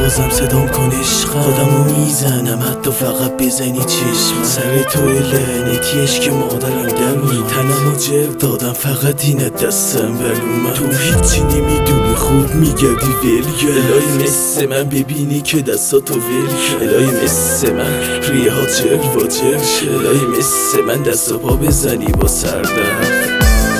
بازم صدام کن عشقم، خودمو میزنم حتی فقط بزنی چشم سر تو لعنتیش که مادرم در اومد، تنمو جر دادم فقط اینت دستم بلومد. تو هیچی نمیدونی خوب میگردی ولگر، الهی مثل من ببینی که دستاتو ول، الهی مثل من ریه ها جر و جر شه، الهی مثل من دست و پا بزنی با سردرد.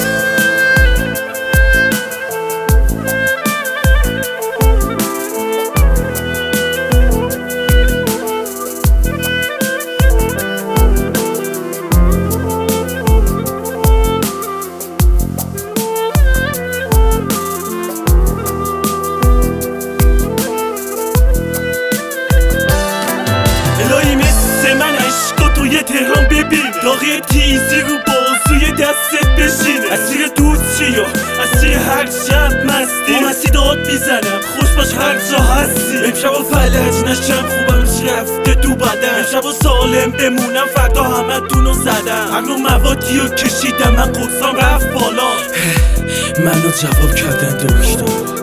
تهران ببین داغی تیزی رو بازوی دستت بشینه، اسیر دود چیا اسیر هر شب مستی با مسیدات میزنم خوش باش هر جا هستی. امشب و فلج نشم خوبم چی رفته تو بدن، امشب و سالم بمونم فردا همه دونو زدم، عقل و موادی رو کشیدم من قدسام رفت بالا. منو جواب کردن دکتر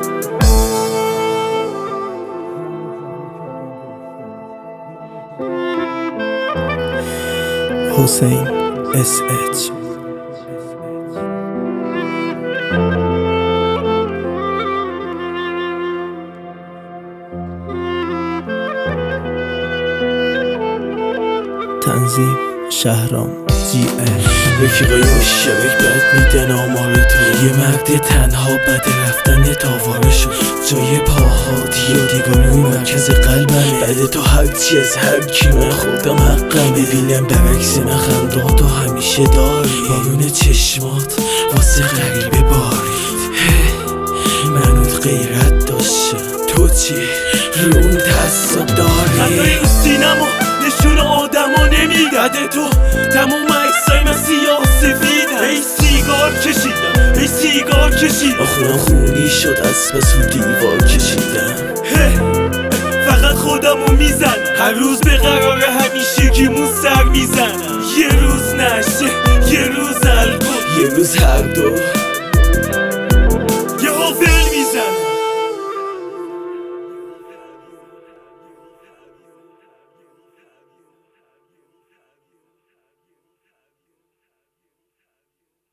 حسین SH. تنظیم شهرام GH. رفیقای مشترک بد میدن آمار تو، یه مرد تنها بد رفتن تاواره شد، جای پاهات یادگاری مرکز قلبمه، بعد تو هرچی از هر کی من خودم حقم، ببینم برعکس من خنداتو همیشه داری، بارون چشمات واسه غریبه بارید، منوت غیرت داشتم تو چی رون تصاب داری. خندای رو سینما نشون آدما نمیداده، تو تموم عکسای من سیاه سفیدم، ای سیگار کشیدم ای سیگار کشیدم، آخونم خونی شد از بس رو دیوار کشیدم، فقط خودمو میزنم هر روز به قرار همیشگیمون سر میزنم، یه روز نشه یه روز الگو یه روز هر دو